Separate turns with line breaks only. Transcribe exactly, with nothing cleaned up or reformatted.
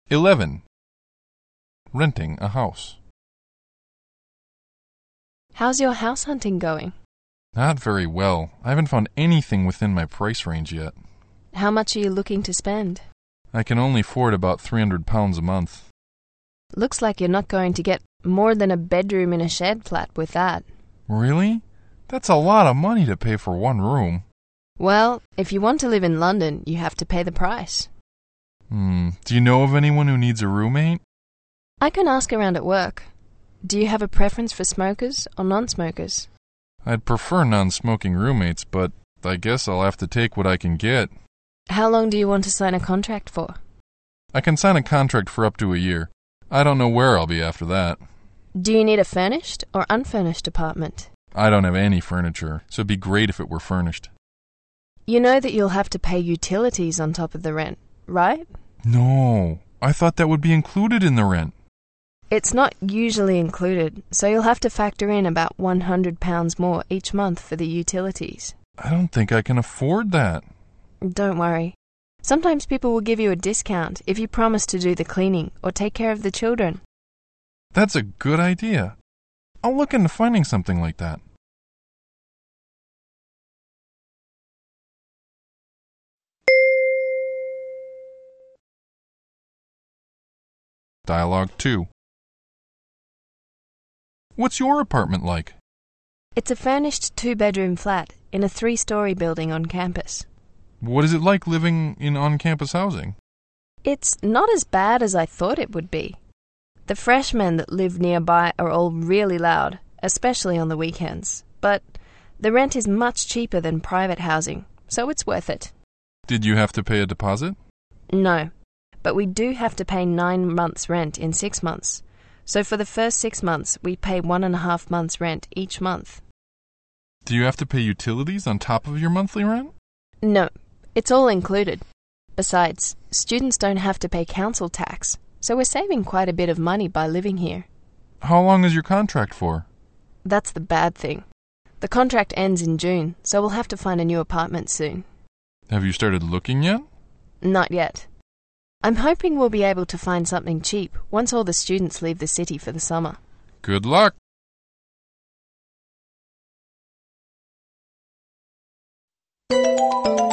eleven. Renting a house.
How's your house hunting going?
Not very well. I haven't found anything within my price range yet.
How much are you looking to spend?
I can only afford about three hundred pounds a month.
Looks like you're not going to get more than a bedroom in a shed flat with that.
Really? That's a lot of money to pay for one room.
Well, if you want to live in London, you have to pay the price.
Hmm. Do you know of anyone who needs a roommate?
I can ask around at work. Do you have a preference for smokers or non-smokers?
I'd prefer non-smoking roommates, but I guess I'll have to take what I can get.
How long do you want to sign a contract for?
I can sign a contract for up to a year. I don't know where I'll be after that.
Do you need a furnished or unfurnished apartment?
I don't have any furniture, so it'd be great if it were furnished.
You know that you'll have to pay utilities on top of the rent, right?
No, I thought that would be included in the rent.
It's not usually included, so you'll have to factor in about one hundred pounds more each month for the utilities.
I don't think I can afford that.
Don't worry. Sometimes people will give you a discount if you promise to do the cleaning or take care of the children.
That's a good idea. I'll look into finding something like that. Dialogue two. What's your apartment like?
It's a furnished two-bedroom flat in a three-story building on campus.
What is it like living in on-campus housing?
It's not as bad as I thought it would be. The freshmen that live nearby are all really loud, especially on the weekends. But the rent is much cheaper than private housing, so it's worth it.
Did you have to pay a deposit?
No, but we do have to pay nine months' rent in six months. So for the first six months, we pay one and a half months' rent each month.
Do you have to pay utilities on top of your monthly rent?
No, it's all included. Besides, students don't have to pay council tax, so we're saving quite a bit of money by living here.
How long is your contract for?
That's the bad thing. The contract ends in June, so we'll have to find a new apartment soon.
Have you started looking yet?
Not yet. I'm hoping we'll be able to find something cheap once all the students leave the city for the summer.
Good luck!
Thank you.